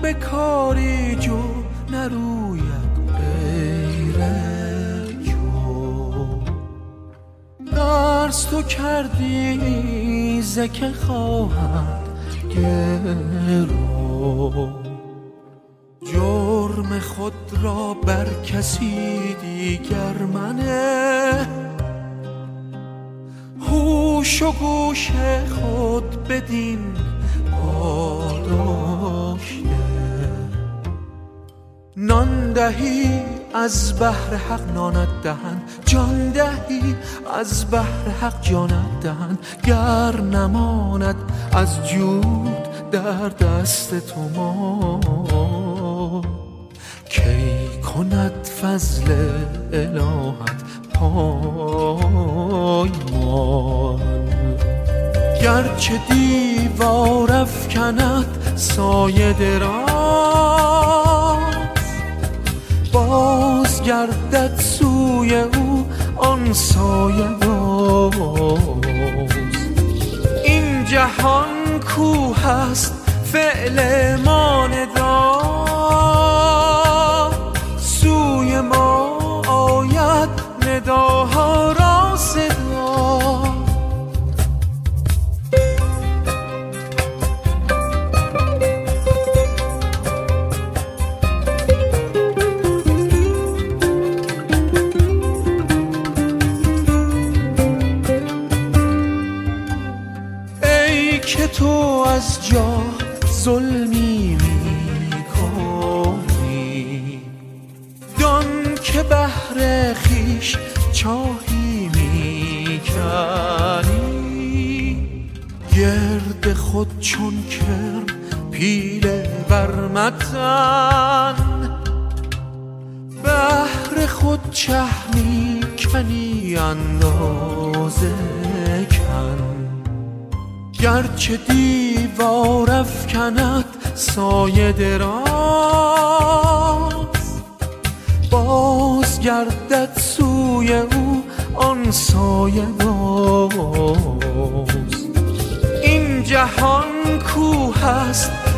به کاری جو نروید غیر جو. درس تو کردی زکه خواهد گرو، جرم خود را بر کسی دیگر منه. هوش و گوش خود بدین پاداشته. نان دهی از بحر حق نانت دهند، جان دهی از بحر حق جانت دهند. گر نماند از جود در دست تو ما، کی کند فضل الهت پایمال. گرچه دیوار افکند سایه دراز، باز گردد سوی او آن سایه باز. این جهان کوه است فعل ما ندا، سوی ما آید نداها را صدا. ای که تو از جا ظلمی میکنی، دان که بهر خویش چاهی میکنی. گرد خود چون کرم پیله برمتن، بهر خود چه میکنی اندازه کن. گرچه دیوار افکند سایه دراز، باز گردد سوی او آن سایه باز. این جهان کوه است